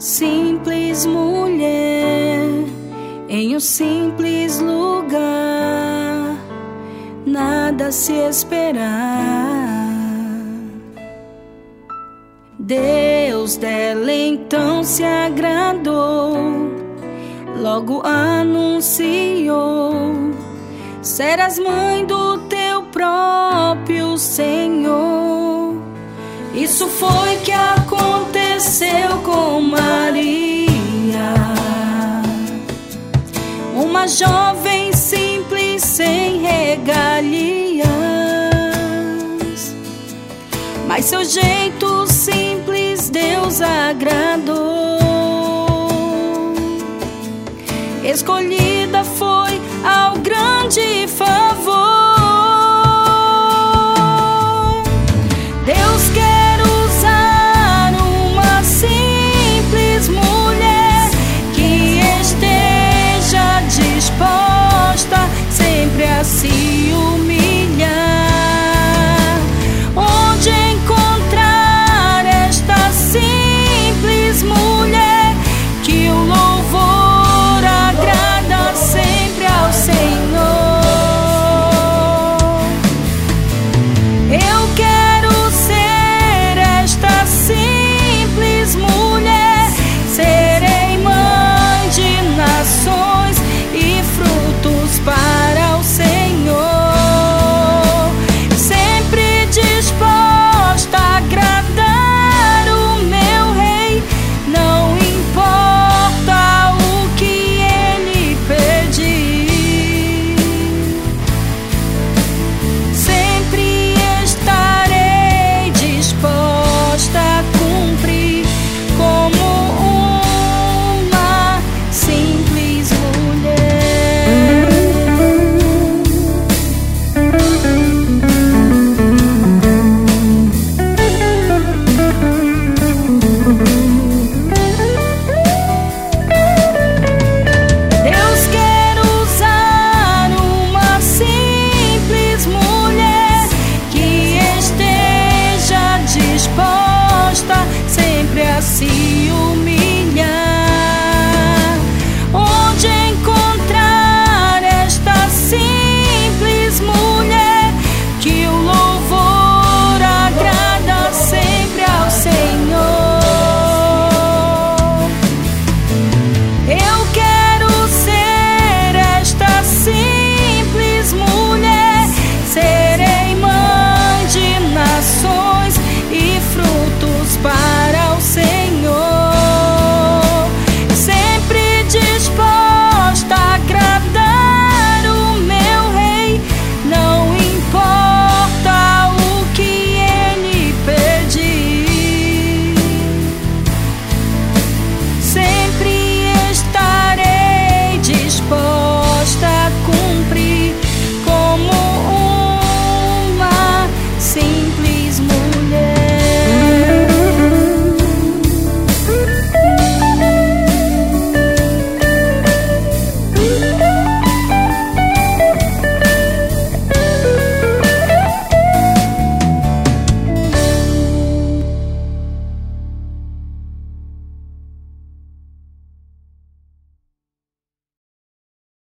simples mulher, em um simples lugar, nada se esperar. Deus dela então se agradou, logo anunciou: serás mãe do teu próprio Senhor. Isso foi que aconteceu com Maria, uma jovem simples sem regalias, mas seu jeito simples Deus agradou. Escolhida foi ao grande favor